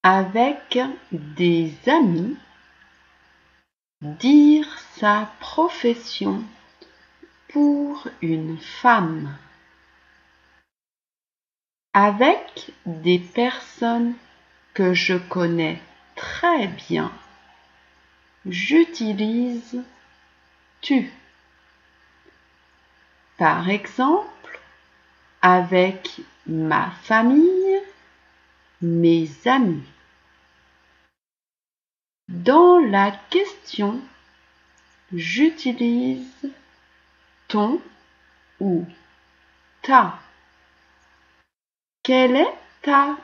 avec des amis, dire sa profession pour une femme. Avec des personnes que je connais très bien, j'utilise tu. Par exemple, avec ma famille, mes amis. Dans la question, j'utilise ton ou ta. Quelle est ta profession ?